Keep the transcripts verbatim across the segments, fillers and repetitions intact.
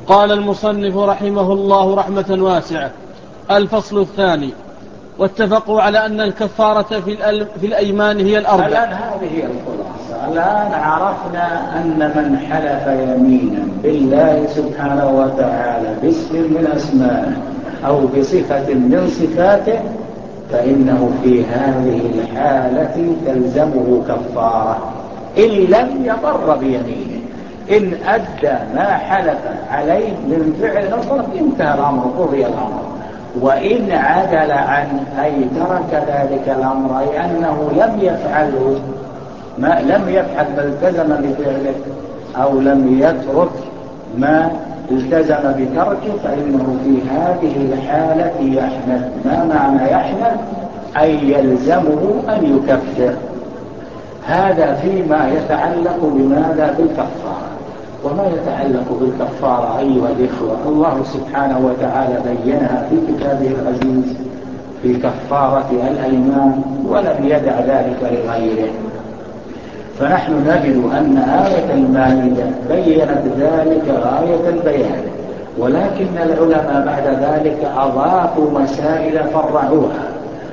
قال المصنف رحمه الله رحمة واسعة: الفصل الثاني. واتفقوا على أن الكفارة في, في الأيمان هي الأربع. الآن هذه هي الخلاصة. الآن عرفنا أن من حلف يمينا بالله سبحانه وتعالى باسم من أسمائه أو بصفة من صفاته فإنه في هذه الحالة تلزمه كفارة إن لم يضر بيمينه. إن أدى ما حلف عليه من فعل نصر انتهى الأمر، قضي الأمر. وإن عدل عنه أي ترك ذلك الأمر أي أنه لم يفعله ما لم يفعل ما التزم بفعله أو لم يترك ما التزم بتركه فإنه في هذه الحالة يحنث. ما معنى يحنث؟ أي يلزمه أن يكفر. هذا فيما يتعلق بماذا؟ بالكفارة. وما يتعلق بالكفارة أيها الإخوة الله سبحانه وتعالى بينها في كتابه العزيز في كفارة الأيمان ولم يدع ذلك لغيره. فنحن نجد أن آية المائدة بيّنت ذلك غاية البيان، ولكن العلماء بعد ذلك أضافوا مسائل فرعوها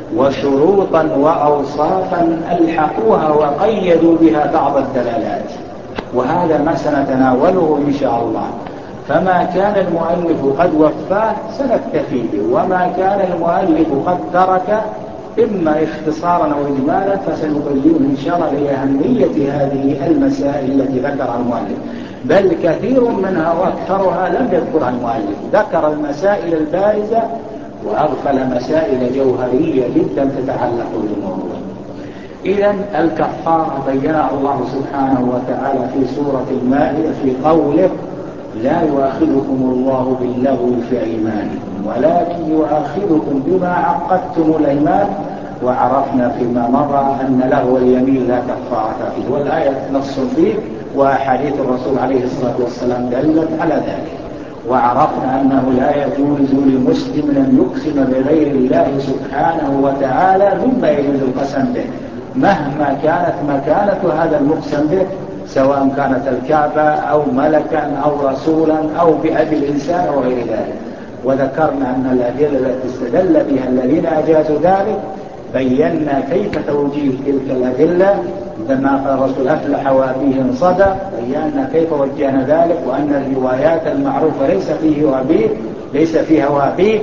وشروطا وأوصافا ألحقوها وقيدوا بها بعض الدلالات، وهذا ما سنتناوله إن شاء الله. فما كان المؤلف قد وفاه سنكتفي به، وما كان المؤلف قد ترك إما اختصارا أو إجمالا فسنبين إن شاء الله لأهمية هذه المسائل التي ذكرها المؤلف، بل كثير منها وأكثرها لم يذكرها المؤلف. ذكر المسائل البارزة وأغفل مسائل جوهرية جدا تتعلق بالموضوع. إذن الكفارة بينها الله سبحانه وتعالى في سورة المائدة في قوله: لا يؤاخذكم الله باللغو في أيمانكم ولكن يؤاخذكم بما عقدتم الأيمان. وعرفنا فيما مضى أن لغو اليمين لا كفارة فيه، والآية نص فيه وأحاديث الرسول عليه الصلاة والسلام دلت على ذلك. وعرفنا أنه لا يجوز لمسلم أن يقسم بغير الله سبحانه وتعالى مما يجوز القسم به مهما كانت مكانة هذا المقسم به، سواء كانت الكعبة أو ملكا أو رسولا أو بأبي الإنسان أو غير ذلك. وذكرنا أن الأدلة التي استدل بها الذين أجازوا ذلك بينا كيف توجيه تلك الأدلة. عندما قال الرسول أفلح وأبيه انصدى بينا كيف وجهنا ذلك، وأن الروايات المعروفة ليس فيه وأبيه ليس فيها وأبيه،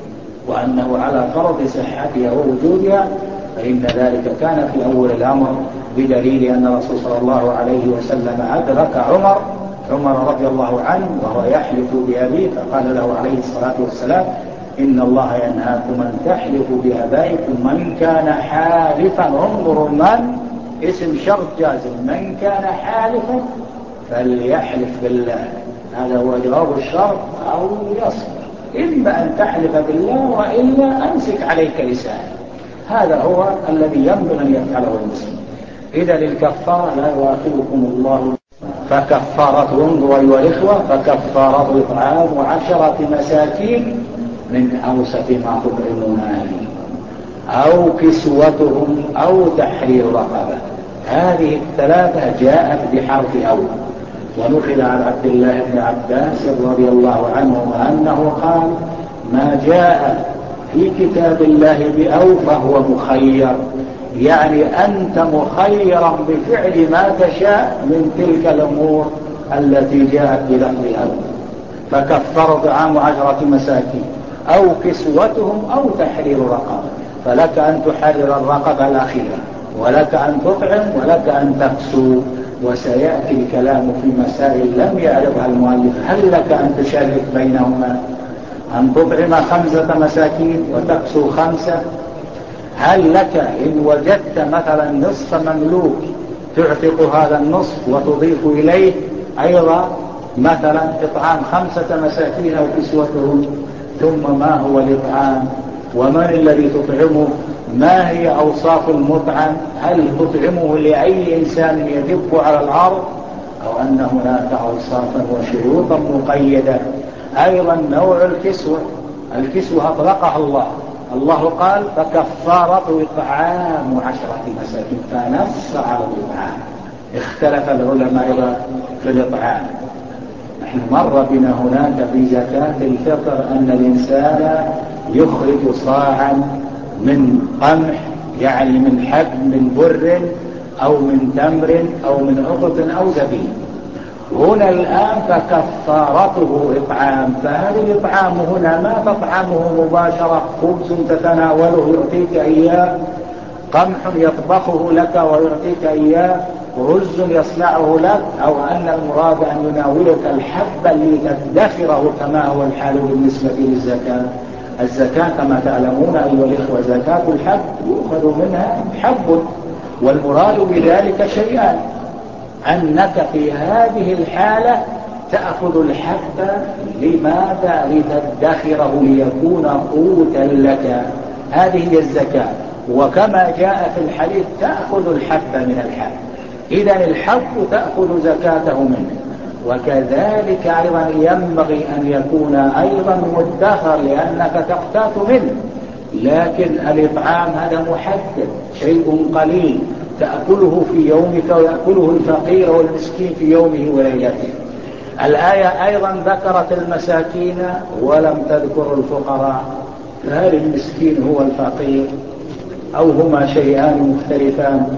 وأنه على فرض صحتها ووجودها. فإن ذلك كان في أول الأمر بدليل أن الرسول صلى الله عليه وسلم أدرك عمر عمر رضي الله عنه وهو يحلف بأبيه فقال له عليه الصلاة والسلام: إن الله ينهاكم أن تحلفوا بآبائكم من كان حالفا. انظروا من اسم شرط جازم، من كان حالفا فليحلف بالله. هذا هو جواب الشرط أو يصبر، إما أن تحلف بالله وإلا أمسك عليك لسانك. هذا هو الذي ينبغي أن يفعله المسلم. إذا للكفارة لا يؤاخذكم الله فكفارته، انظروا أيها الإخوة، فكفارته إطعام عشرة مساكين من أوسط ما تطعمون أهليكم أو كسوتهم أو تحرير رقبة. هذه الثلاثة جاءت بحرف أول. ونقل عن عبد الله بن عباس رضي الله عنه أنه قال: ما جاء في كتاب الله بأو فهو مخير، يعني أنت مخيرا بفعل ما تشاء من تلك الأمور التي جاءت بلفظ أو. فكفر طعام عشرة مساكين أو كسوتهم أو تحرير رقبة، فلك أن تحرر الرقبة الأخيرة، ولك أن تطعم، ولك أن تكسو. وسيأتي الكلام في مسائل لم يعرفها المؤلف. هل لك أن تشرك بينهما؟ أن تطعم خمسة مساكين وتكسو خمسة؟ هل لك إن وجدت مثلا نصف مملوك تعتق هذا النصف وتضيف إليه أيضا مثلا إطعام خمسة مساكين أو كسوتهم؟ ثم ما هو الإطعام؟ ومن الذي تطعمه؟ ما هي أوصاف المطعم؟ هل تطعمه لأي إنسان يدب على الأرض، أو أن هناك أوصافا وشروطا مقيدة؟ أيضا نوع الكسوة، الكسوة أطلقها الله الله قال: فكفارة إطعام عشرة مساكين، فنص على الإطعام. اختلف العلماء في الإطعام، نحن مر بنا هناك في زكاة الفطر أن الإنسان يخرج صاعا من قمح، يعني من حب من بر أو من تمر أو من عقد أو زبيب. هنا الآن فكفارته إطعام، فهذا الإطعام هنا ما تطعمه مباشرة خبز تتناوله يعطيك إياه، قمح يطبخه لك ويعطيك إياه، رز يصنعه لك، أو أن المراد أن يناولك الحب اللي تدخره كما هو الحال بالنسبة للزكاة. الزكاة كما تعلمون أيها الإخوة زكاة الحب يؤخذ منها حب، والمراد بذلك شيئان: أنك في هذه الحالة تأخذ الحب لماذا؟ لتدخره ليكون قوتا لك، هذه هي الزكاة. وكما جاء في الحديث تأخذ الحب من الحب، إذا الحب تأخذ زكاته منه. وكذلك أيضا ينبغي أن يكون أيضا مدخر لأنك تقتات منه، لكن الإطعام هذا محدد، شيء قليل تأكله في يومك ويأكله الفقير والمسكين في يومه وليلته. الآية أيضا ذكرت المساكين ولم تذكر الفقراء، فهل المسكين هو الفقير أو هما شيئان مختلفان؟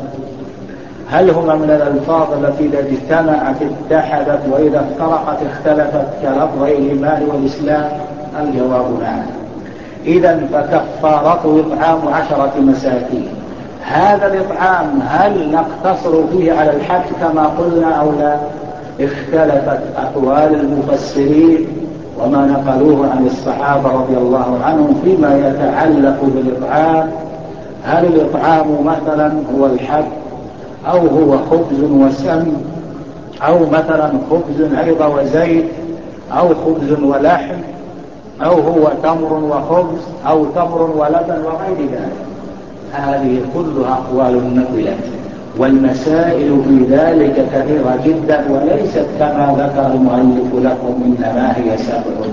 هل هما من الألفاظ التي إذا اجتمعت اتحدت وإذا افترقت اختلفت كلفظي الإيمان والإسلام؟ الجواب نعم. إذن فكفارته إطعام عشرة مساكين. هذا الإطعام هل نقتصر فيه على الحج كما قلنا أو لا؟ اختلفت أقوال المفسرين وما نقلوه عن الصحابة رضي الله عنهم فيما يتعلق بالإطعام. هل الإطعام مثلا هو الحب، أو هو خبز وسمن، أو مثلا خبز أيضا وزيت، أو خبز ولحم، أو هو تمر وخبز، أو تمر ولبن وغير ذلك؟ هذه كلها أقوال نقلت، والمسائل في ذلك كثيرة جدا وليست كما ذكر المؤلف لكم إنما هي سبع.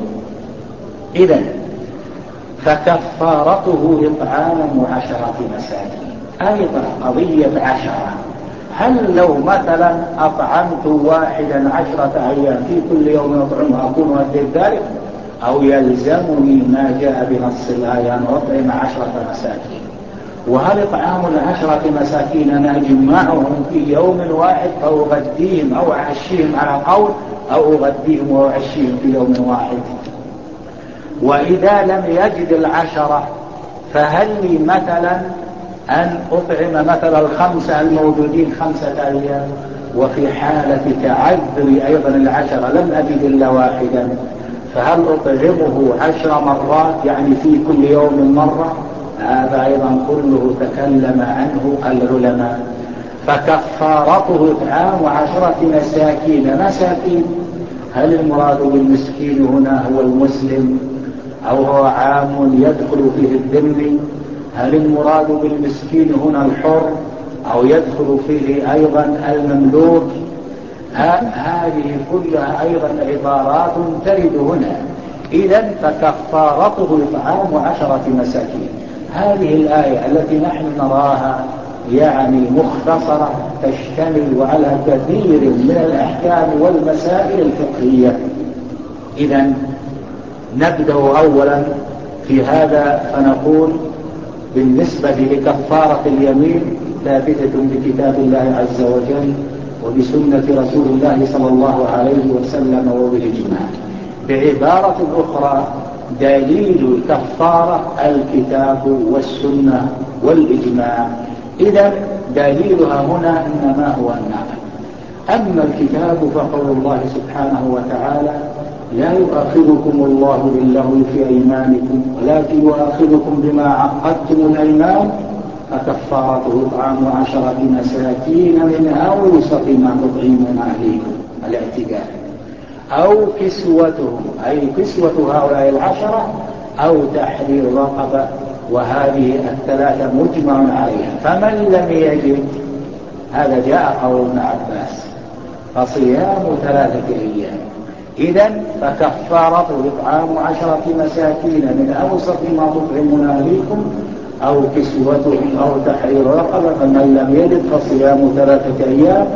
إذن فكفارته إطعام عشرة مساكين. أيضا قضية عشرة، هل لو مثلا أطعمت واحدا عشرة أيام في كل يوم أطعمه أكون أديت ذلك، أو يلزمني ما جاء بنص الآية أن أطعم عشرة مساكين؟ وهل إطعام العشرة مساكين أنا أجمعهم في يوم واحد فأغديهم أو أعشيهم على قول، أو أغديهم وأعشيهم في يوم واحد؟ وإذا لم يجد العشرة فهل لي مثلا أن أطعم مثلا الخمسة الموجودين خمسة أيام؟ وفي حالة تعذر أيضا العشرة لم أجد إلا واحدا، فهل أطعمه عشر مرات يعني في كل يوم مرة؟ هذا أيضا كله تكلم عنه العلماء. فكفارته إطعام عشرة مساكين. مساكين هل المراد بالمسكين هنا هو المسلم أو هو عام يدخل فيه الذمي؟ هل المراد بالمسكين هنا الحر أو يدخل فيه أيضا المملوك؟ هذه كلها أيضا عبارات ترد هنا. إذن فكفارته إطعام عشرة مساكين. هذه الآية التي نحن نراها يعني مختصرة تشتمل على كثير من الأحكام والمسائل الفقهية. إذن نبدأ أولا في هذا فنقول بالنسبة لكفارة اليمين ثابتة بكتاب الله عز وجل وبسنة رسول الله صلى الله عليه وسلم وبالإجماع. بعبارة أخرى دليل الكفارة الكتاب والسنة والإجماع. إذا دليلها هنا إنما هو النقل. أما الكتاب فقول الله سبحانه وتعالى: لا يؤاخذكم الله باللغو في أيمانكم ولكن يؤاخذكم بما عقدتم الأيمان فكفارته إطعام عشرة مساكين من أوسط ما تطعمون أهليكم، الاعتدال، أو كسوتهم أي كسوة هؤلاء العشرة، أو تحرير رقبة، وهذه الثلاثة مجمع عليها. فمن لم يجد، هذا جاء قول ابن عباس، فصيام ثلاثة أيام. إذن فكفارته إطعام عشرة مساكين من أوسط ما تطعمون أهليكم أو كسوتهم أو تحرير رقبة، فمن لم يجد فصيام ثلاثة أيام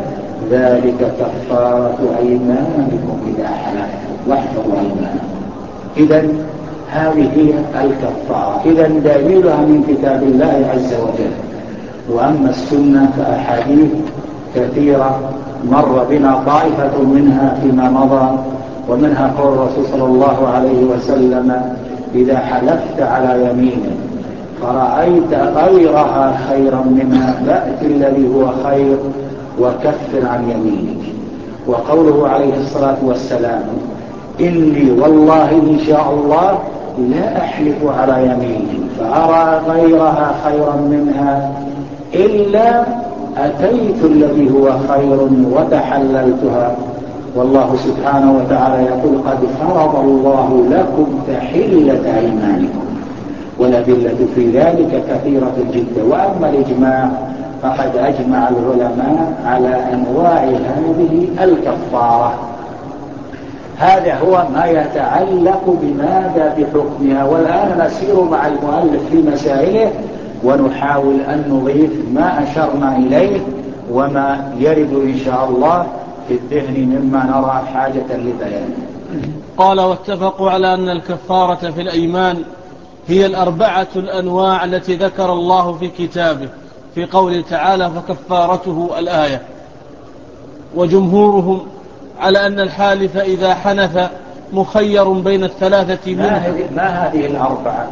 ذلك كفارة أيمانكم إذا حلفتم واحفظوا أيمانكم. إذن هذه هي الكفارة، إذن دليلها من كتاب الله عز وجل. وأما السنة فأحاديث كثيرة مر بنا طائفة منها فيما مضى، ومنها قول الرسول صلى الله عليه وسلم: إذا حلفت على يمين فرأيت غيرها خيرا منها فأت الذي هو خير وكفر عن يمينك. وقوله عليه الصلاة والسلام: إني والله إن شاء الله لا أحلف على يمين فأرى غيرها خيرا منها إلا أتيت الذي هو خير وتحللتها. والله سبحانه وتعالى يقول: قد فرض الله لكم تحلة أيمانكم. والأدلة في ذلك كثيرة جدا. وأما الإجماع فقد أجمع العلماء على أنواع هذه الكفارة. هذا هو ما يتعلق بماذا بحكمها. والآن نسير مع المؤلف في مسائله ونحاول أن نضيف ما أشرنا إليه وما يرد إن شاء الله في الذهن مما نرى حاجة لبيانه. قال: واتفقوا على أن الكفارة في الأيمان هي الأربعة الأنواع التي ذكر الله في كتابه في قوله تعالى: فكفارته الآية. وجمهورهم على أن الحالف إذا حنث مخير بين الثلاثة منها. ما هذه الأربعة؟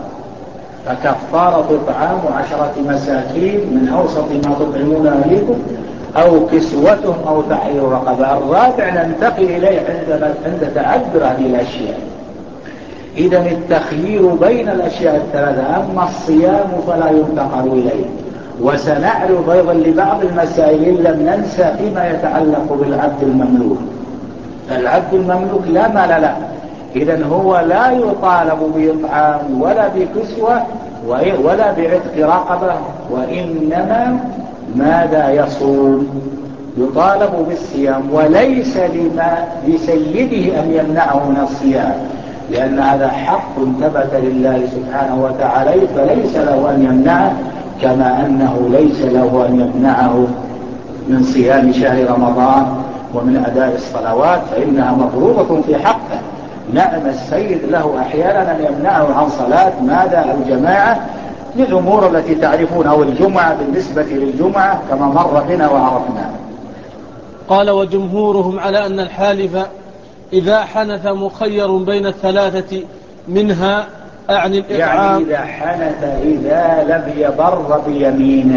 فكفارة إطعام عشرة مساكين من أوسط ما تطعمون أهليكم أو كسوتهم أو تحرير رقبة. الرابع ننتقل إليه عند عند تعذر هذه الأشياء. إذا التخيير بين الأشياء الثلاثة. أما الصيام فلا ينتقل إليه. وسنعرض أيضا لبعض المسائل لم ننسى فيما يتعلق بالعبد المملوك. العبد المملوك لا مال له، إذن هو لا يطالب بإطعام ولا بكسوة ولا بعتق رقبة، وإنما ماذا يصوم؟ يطالب بالصيام، وليس لما لسيده أن يمنعه من الصيام، لأن هذا حق ثبت لله سبحانه وتعالى، فليس له أن يمنعه، كما أنه ليس له أن يمنعه من صيام شهر رمضان ومن أداء الصلوات، فإنها مفروضة في حقه. نعم السيد له أحيانا أن يمنعه عن صلاة ماذا الجماعة للأمور التي تعرفون، أو الجمعة بالنسبة للجمعة كما مر بنا وعرفنا. قال: وجمهورهم على أن الحالف إذا حنث مخير بين الثلاثة منها، أعني الإطعام. يعني إذا حنث إذا لم يبر بيمينه،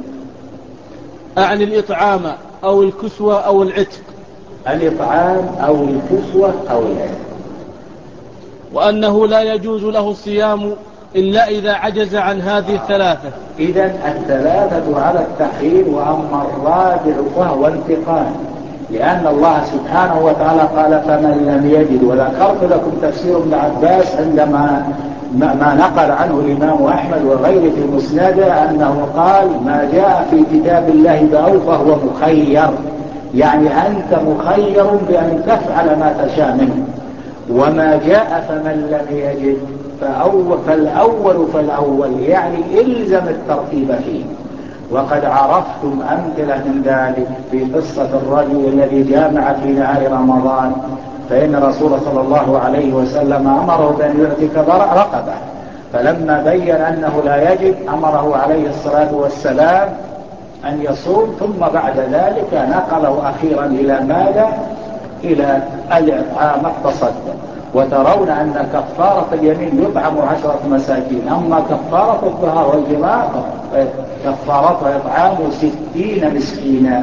أعني الإطعام أو الكسوة أو العتق. الإطعام أو الكسوة أو العتق. وأنه لا يجوز له الصيام إلا إذا عجز عن هذه الثلاثة. إذن الثلاثة على التخيير. وأما الرابع فهو انتقال، لأن الله سبحانه وتعالى قال: فمن لم يجد. وذكرت لكم تفسير ابن عباس عندما ما نقل عنه الإمام أحمد وغيره في مسنده أنه قال: ما جاء في كتاب الله بأو فهو مخير، يعني أنت مخير بأن تفعل ما تشاء منه. وما جاء فمن لم يجد فأول فالأول فالأول، يعني إلزم الترتيب فيه. وقد عرفتم أمثلة من ذلك في قصة الرجل الذي جامع في نهار رمضان، فإن رسول صلى الله عليه وسلم أمره بأن يعتق رقبة، فلما بين أنه لا يجب أمره عليه الصلاة والسلام أن يصوم، ثم بعد ذلك نقله أخيرا إلى ماذا؟ إلى الإطعام التصدق. وترون أن كفارة اليمين يطعم عشرة مساكين، أما كفارة الظهر والجماع كفارة إطعام ستين مسكينا.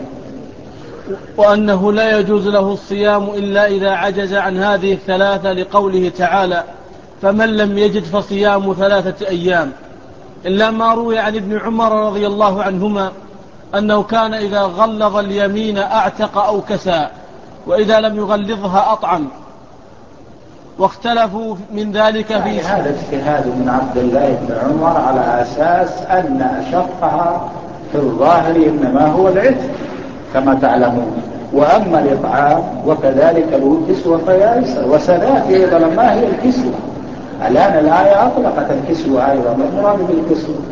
وأنه لا يجوز له الصيام إلا إذا عجز عن هذه الثلاثة، لقوله تعالى: فمن لم يجد فصيام ثلاثة أيام. إلا ما روي عن ابن عمر رضي الله عنهما أنه كان إذا غلظ اليمين أعتق أو كسى، وإذا لم يغلظها أطعم. واختلفوا من ذلك في يعني هذا اجتهاد من عبد الله بن عمر على أساس أن أشقها في الظاهر إنما هو العتق كما تعلمون. وأما الإطعام وكذلك الكسوة فيأيسر. وسنأتي أيضا ما هي الكسوة. الآن الآية أطلقت الكسوة أيضا، ما المراد بالكسوة؟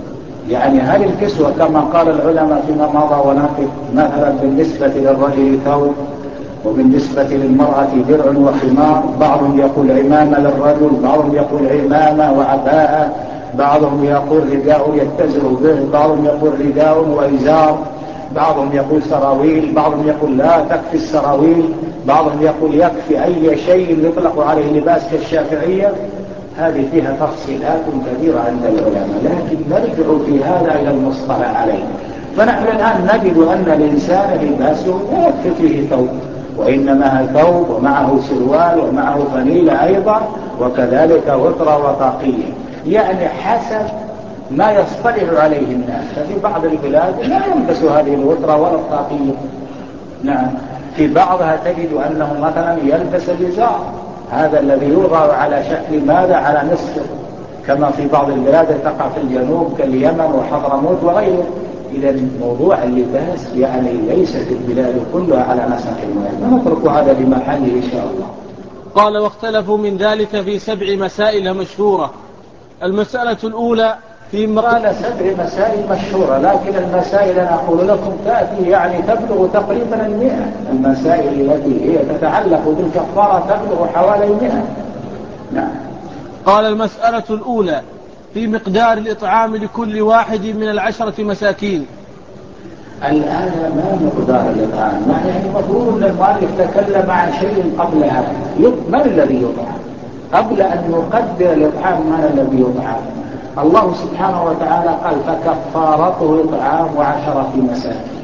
يعني هل الكسوة كما قال العلماء فيما مضى ونقف مثلا بالنسبة للرجل ثوب وبالنسبة للمرأة درع وخمار، بعضهم يقول عمامة للرجل، بعضهم يقول عمامة وعباءة، بعضهم يقول رداء يتزر به، بعضهم يقول رداء وإزار، بعضهم يقول سراويل، بعضهم يقول لا تكفي السراويل، بعضهم يقول يكفي أي شيء يطلق عليه لباس كالشافعية. هذه فيها تفصيلات كثيرة عند العلماء، لكن نرجع في هذا إلى المصطلح عليه. فنحن الآن نجد أن الإنسان لباسه لا يكفي فيه ثوب، وإنما ثوب ومعه سروال ومعه فنيلة أيضا، وكذلك وترة وطاقية، يعني حسب ما يصطلح عليه الناس. ففي بعض البلاد لا يلبس هذه الوترة ولا الطاقية، نعم، في بعضها تجد أنه مثلا يلبس الإزار، هذا الذي يوضع على شكل ماذا؟ على نصف، كما في بعض البلاد تقع في الجنوب كاليمن وحضرموت وغيره. إذا موضوع اللباس يعني ليست البلاد كلها على نسق واحد، ونترك هذا لمحله إن شاء الله. قال: واختلفوا من ذلك في سبع مسائل مشهورة. المسألة الأولى في مق... قال سبع مسائل مشهورة، لكن المسائل أنا أقول لكم تأتي يعني تبلغ تقريبا المئة. المسائل التي هي تتعلق بالكفارة تبلغ حوالي المئة. نعم. قال: المسألة الأولى في مقدار الإطعام لكل واحد من العشرة مساكين. الآن ما مقدار الإطعام؟ يعني المفروض أن المؤلف تكلم عن شيء قبل هذا. من الذي يطعم؟ قبل أن نقدر الإطعام من الذي يطعم؟ الله سبحانه وتعالى قال: فكفارته إطعام عشرة مساكين.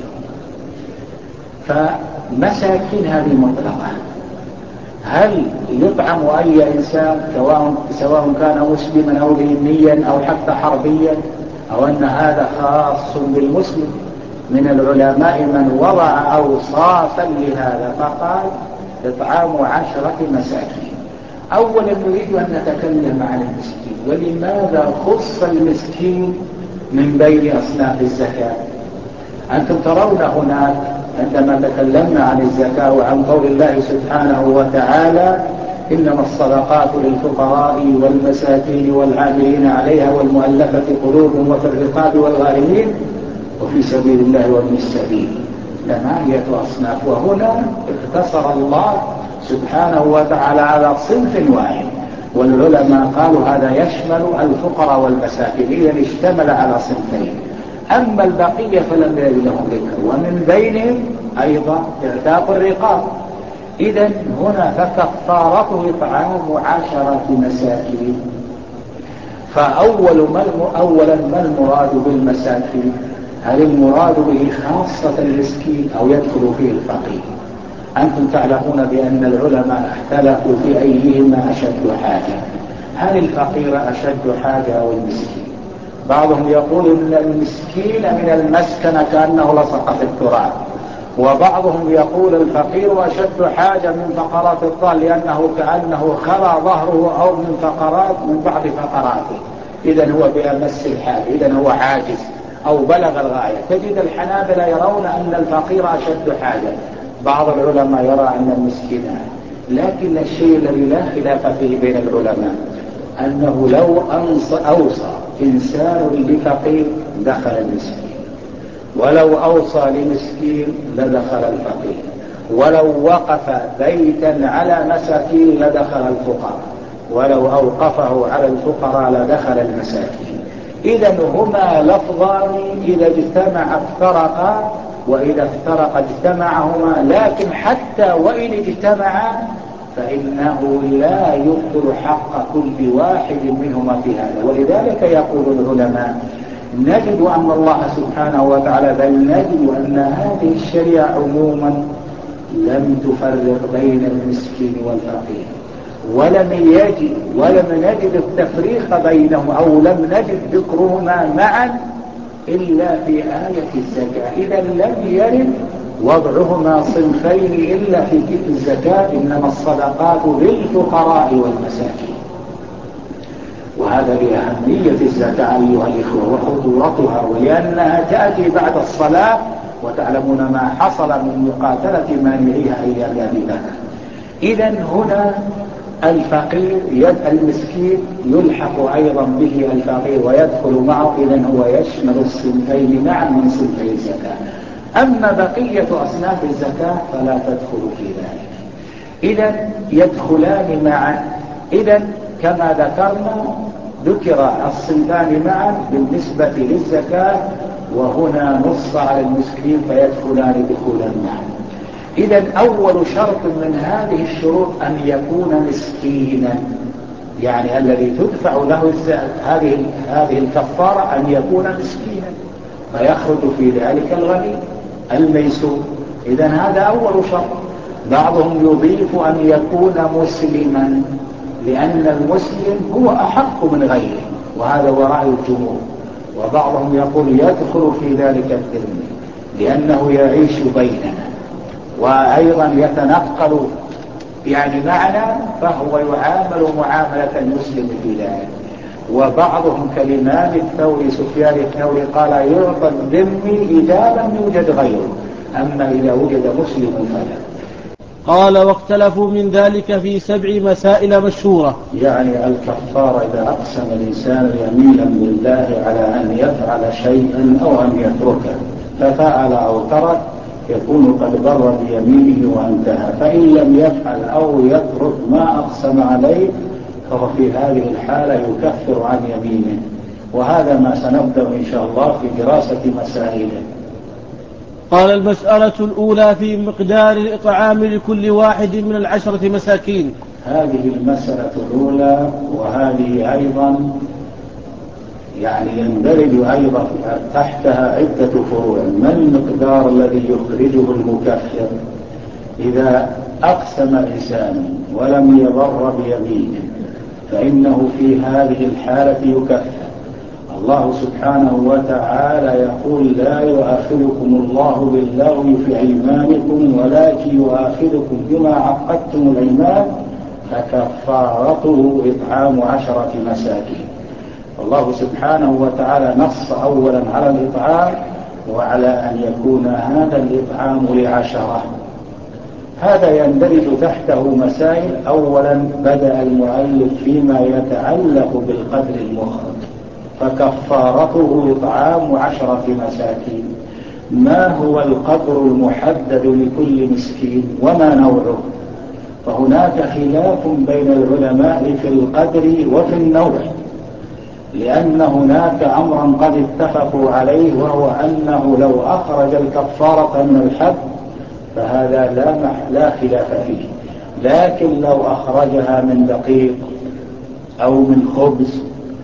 فمساكين هذه مطلقة، هل يطعم أي إنسان سواء سواء كان مسلما أو ذميا أو حتى حربيا، أو أن هذا خاص بالمسلم؟ من العلماء من وضع أوصافا لهذا فقال إطعام عشرة مساكين. أولا نريد أن نتكلم عن المسكين، ولماذا خص المسكين من بين أصناف الزكاة؟ أنتم ترون هناك عندما تكلمنا عن الزكاة وعن قول الله سبحانه وتعالى: إنما الصدقات للفقراء والمساكين والعاملين عليها والمؤلفة قلوبهم وفي الرقاب والغارمين وفي سبيل الله وابن السبيل، ثمانية أصناف. وهنا اقتصر الله سبحانه وتعالى على صنف واحد، والعلماء قالوا هذا يشمل الفقراء والمساكين، إذن اشتمل على صنفين. أما البقية فلم يرد لهم ذكر، ومن بينهم أيضا اعتاق الرقاب. إذن هنا فكفارته إطعام عشرة مساكين. فأول ما أولا ما المراد بالمساكين؟ هل المراد به خاصة المسكين أو يدخل فيه الفقير؟ أنتم تعلمون بأن العلماء اختلفوا في أيهما أشد حاجة، هل الفقير أشد حاجة أو المسكين؟ بعضهم يقول إن المسكين من المسكن كأنه لصق في التراب، وبعضهم يقول الفقير أشد حاجة من فقرات الضال لأنه كأنه خلى ظهره أو من فقرات من بعض فقراته، إذن هو بأمس الحاجة، إذن هو عاجز أو بلغ الغاية. تجد الحنابلة يرون أن الفقير أشد حاجة، بعض العلماء يرى أن المسكين، لكن الشيء الذي لا خلاف فيه بين العلماء أنه لو أوصى إنسان لفقير دخل المسكين، ولو أوصى لمسكين لدخل الفقير، ولو وقف بيتا على مساكين لدخل الفقراء، ولو أوقفه على الفقراء لدخل المساكين. إذن هما لفظان إذا اجتمع افترقا، وإذا افترق اجتمعهما، لكن حتى وإن اجتمعا فإنه لا يبطل حق كل واحد منهما في هذا. ولذلك يقول العلماء نجد أن الله سبحانه وتعالى بل نجد أن هذه الشريعة عموما لم تفرق بين المسكين والفقير، ولم يجد ولم نجد التفريق بينهم أو لم نجد ذكرهما معا إلا في آية الزكاة. إذا لم يرد وضعهما صنفين إلا في كتاب الزكاة: إنما الصدقات للفقراء والمساكين. وهذا لأهمية الزكاة أيها الإخوة وخطورتها، ولأنها تأتي بعد الصلاة، وتعلمون ما حصل من مقاتلة مانعيها أيام أبي بكر. إذن هنا الفقير يد المسكين يلحق أيضا به الفقير ويدخل معه، إذن هو يشمل الصنفين معا من صنفي الزكاة. أما بقية أصناف الزكاة فلا تدخل في ذلك، إذن يدخلان معا. إذن كما ذكرنا ذكر الصنفان معا بالنسبة للزكاة، وهنا نص على المسكين فيدخلان دخولا معا. إذن أول شرط من هذه الشروط أن يكون مسكينا، يعني الذي تدفع له هذه هذه الكفارة أن يكون مسكينا، فيخرج في ذلك الغني الميسور. إذن هذا أول شرط. بعضهم يضيف أن يكون مسلما، لأن المسلم هو أحق من غيره، وهذا وراء الجمهور. وبعضهم يقول يدخل في ذلك الذمي لأنه يعيش بيننا وأيضا يتنقل يعني معنا، فهو يعامل معاملة المسلم في ذلك. وبعضهم كالإمام الثوري سفيان الثوري قال يعطى الذمي إذا لم يوجد غيره، أما إذا وجد مسلم فلا. قال واختلفوا من ذلك في سبع مسائل مشهورة. يعني الكفارة إذا أقسم الإنسان يمينا بالله على أن يفعل شيئا أو أن يتركه ففعل أو ترك يكون قد بر بيمينه وانتهى. فإن لم يفعل أو يترك ما أقسم عليه فهو في هذه الحالة يكفر عن يمينه، وهذا ما سنبدأ إن شاء الله في دراسة مسائله. قال المسألة الأولى في مقدار الإطعام لكل واحد من العشرة مساكين. هذه المسألة الأولى، وهذه أيضا يعني يندرج أيضا تحتها عدة فروع. ما المقدار الذي يخرجه المكفر؟ إذا أقسم إنسان ولم يبر بيمينه فإنه في هذه الحالة يكفر. الله سبحانه وتعالى يقول لا يؤاخذكم الله باللغو في أيمانكم ولكن يؤاخذكم بما عقدتم الأيمان فكفارته إطعام عشرة مساكين. الله سبحانه وتعالى نص أولا على الإطعام وعلى أن يكون هذا الإطعام لعشرة. هذا يندرج تحته مسائل. أولا بدأ المؤلف فيما يتعلق بالقدر المخرج، فكفارته إطعام عشرة مساكين. ما هو القدر المحدد لكل مسكين وما نوعه؟ فهناك خلاف بين العلماء في القدر وفي النوع، لأن هناك أمرا قد اتفقوا عليه، وهو أنه لو أخرج الكفارة من الحد فهذا لا, لا خلاف فيه، لكن لو أخرجها من دقيق أو من خبز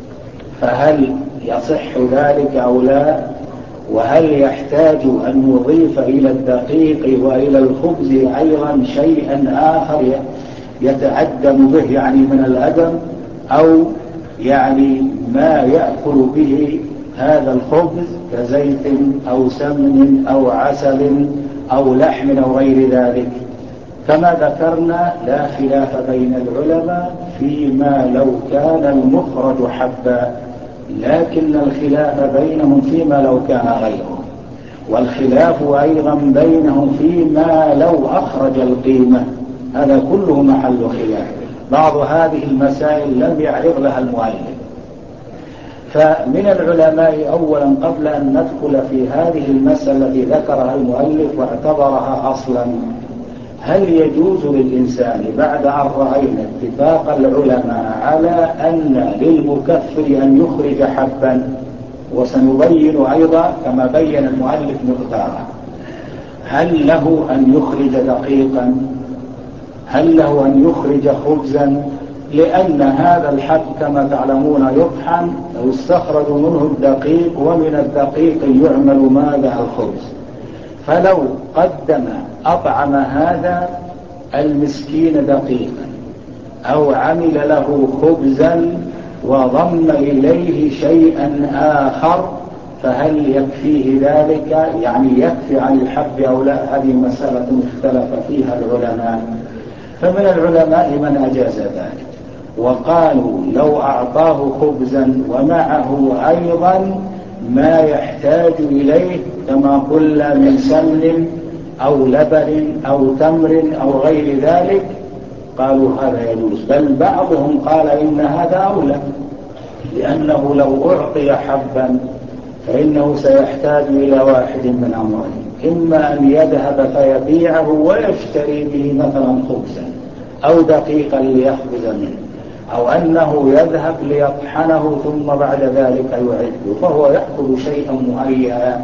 فهل يصح ذلك أو لا؟ وهل يحتاج أن يضيف إلى الدقيق وإلى الخبز أيضا شيئا آخر يتعدم به يعني من الأدم، أو يعني ما يأكل به هذا الخبز كزيت أو سمن أو عسل أو لحم أو غير ذلك؟ كما ذكرنا لا خلاف بين العلماء فيما لو كان المخرج حبا، لكن الخلاف بينهم فيما لو كان غيره، والخلاف أيضا بينهم فيما لو أخرج القيمة. هذا كله محل خلاف. بعض هذه المسائل لم يعرض لها المؤلف. فمن العلماء أولا قبل أن ندخل في هذه المسألة التي ذكرها المؤلف واعتبرها أصلا، هل يجوز للإنسان بعد أن رأينا اتفاق العلماء على أن للمكفر أن يخرج حبا، وسنبين أيضا كما بين المؤلف مقدارا، هل له أن يخرج دقيقا؟ هل له أن يخرج خبزا؟ لأن هذا الحب كما تعلمون يطحن ويستخرج منه الدقيق، ومن الدقيق يعمل ماذا؟ الخبز. فلو قدم أطعم هذا المسكين دقيقا أو عمل له خبزا وضم إليه شيئا آخر فهل يكفيه ذلك؟ يعني يكفي عن الحب أو لا؟ هذه مسألة اختلف فيها العلماء. فمن العلماء من أجاز ذلك وقالوا لو أعطاه خبزا ومعه أيضا ما يحتاج إليه كما قلنا من سمن أو لبن أو تمر أو غير ذلك، قالوا هذا يجوز، بل بعضهم قال إن هذا أولى، لأنه لو أعطي حبا فإنه سيحتاج إلى واحد من أمرين: إما أن يذهب فيبيعه ويشتري به مثلا خبزا أو دقيقا ليخبز منه، أو أنه يذهب ليطحنه ثم بعد ذلك يعده، فهو يأخذ شيئا مهيئا.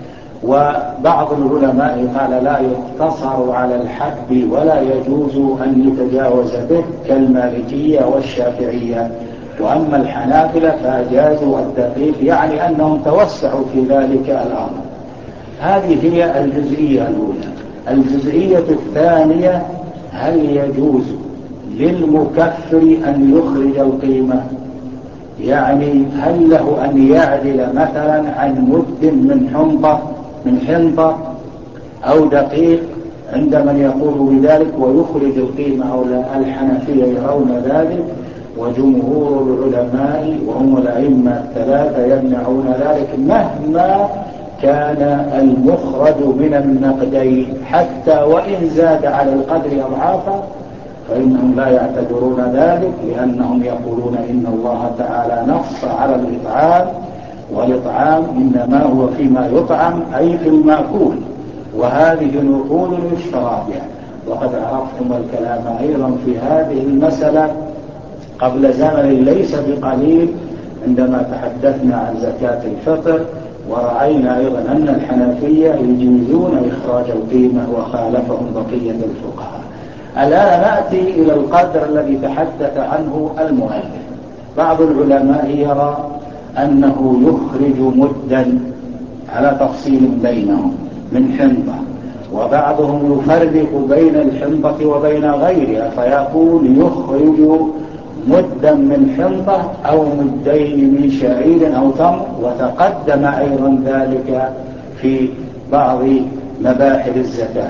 وبعض العلماء قال لا يقتصر على الحب ولا يجوز أن يتجاوز به كالمالكية والشافعية، وأما الحنابلة فأجازوا الدقيق، يعني أنهم توسعوا في ذلك الأمر. هذه هي الجزئية الأولى. الجزئية الثانية: هل يجوز للمكفر أن يخرج القيمة؟ يعني هل له أن يعدل مثلا عن مد من حنطة من حنطة أو دقيق عند من يقول بذلك ويخرج القيمة أو لا؟ الحنفية يرون ذلك، وجمهور العلماء وهم الأئمة الثلاثة يمنعون ذلك مهما كان المخرج من النقدين، حتى وإن زاد على القدر أضعافا فإنهم لا يعتبرون ذلك، لأنهم يقولون إن الله تعالى نص على الإطعام، والإطعام إنما هو فيما يطعم أي في المأكول، وهذه نقول يشترى بها. وقد عرفتم الكلام أيضا في هذه المسألة قبل زمن ليس بقليل عندما تحدثنا عن زكاة الفطر، ورأينا أيضا أن الحنفية يجيزون إخراج القيمة وخالفهم بقية الفقهاء. الآن نأتي إلى القدر الذي تحدث عنه المؤلف. بعض العلماء يرى أنه يخرج مدا على تفصيل بينهم من حنطة، وبعضهم يفرق بين الحنطة وبين غيرها فيقول يخرج مدا من حنطة أو مدين من شعير أو تمر، وتقدم أيضا ذلك في بعض مباحث الزكاة.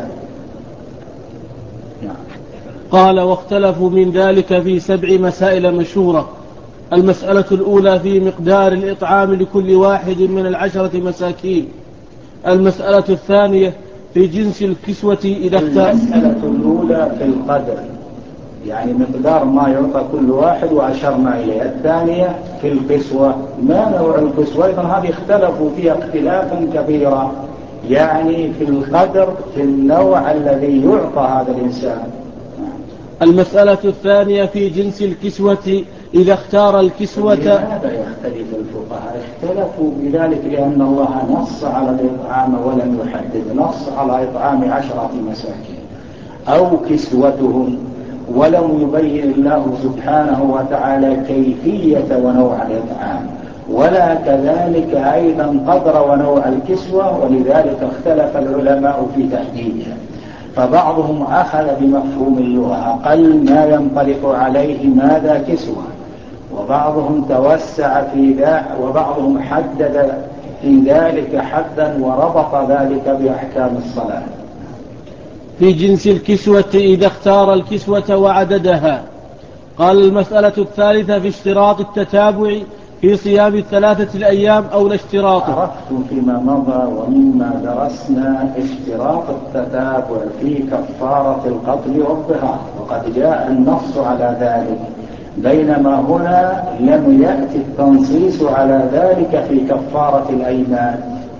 قال: واختلفوا من ذلك في سبع مسائل مشهورة. المسألة الأولى في مقدار الإطعام لكل واحد من العشرة مساكين. المسألة الثانية في جنس الكسوة إذا اختار. المسألة الأولى في القدر، يعني مقدار ما يعطى كل واحد وأشرنا إليه. الثانية في الكسوة، ما نوع الكسوة؟ أيضا هذه اختلفوا فيها اختلافا كبيرا، يعني في القدر في النوع الذي يعطى هذا الإنسان. المسألة الثانية في جنس الكسوة إذا اختار الكسوة. لماذا يختلف الفقهاء؟ اختلفوا بذلك لأن الله نص على الإطعام ولم يحدد، نص على إطعام عشرة مساكين أو كسوتهم، ولم يبين الله سبحانه وتعالى كيفية ونوع الإطعام، ولا كذلك أيضا قدر ونوع الكسوة، ولذلك اختلف العلماء في تحديدها. فبعضهم أخذ بمفهوم اللغة أقل ما ينطلق عليه ماذا كسوة، وبعضهم توسع في ذلك، وبعضهم حدد في ذلك حدا وربط ذلك بأحكام الصلاة. في جنس الكسوة إذا اختار الكسوة وعددها. قال: المسألة الثالثة في اشتراط التتابع في صيام الثلاثة الأيام أو الاشتراط. عرفتم فيما مضى ومما درسنا اشتراط التتابع في كفارة القتل والظهار، وقد جاء النص على ذلك، بينما هنا لم يأتي التنصيص على ذلك في كفارة الأيمان.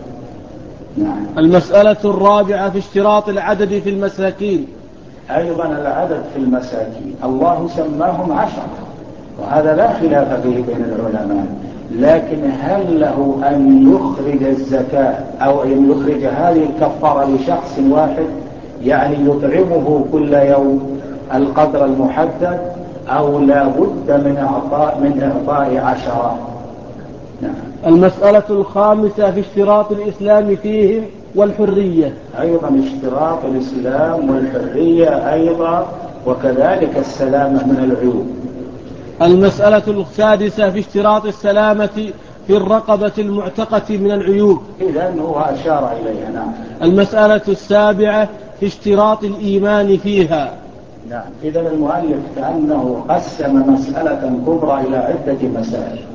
نعم. المسألة الرابعة في اشتراط العدد في المساكين. أيضا العدد في المساكين الله سماهم عشرة، وهذا لا خلاف فيه بين العلماء، لكن هل له أن يخرج الزكاة أو أن يخرج هذه الكفارة لشخص واحد، يعني يطعمه كل يوم القدر المحدد، أو لا بد من إعطاء من إعطاء عشرة؟ نعم. المسألة الخامسة في اشتراط الإسلام فيهم والحرية. أيضا اشتراط الإسلام والحرية أيضا، وكذلك السلامة من العيوب. المسألة السادسة في اشتراط السلامة في الرقبة المعتقة من العيوب. إذن هو أشار إليها. نعم. المسألة السابعة في اشتراط الإيمان فيها. نعم. إذن المؤلف كأنه قسم مسألة كبرى إلى عدة مسائل.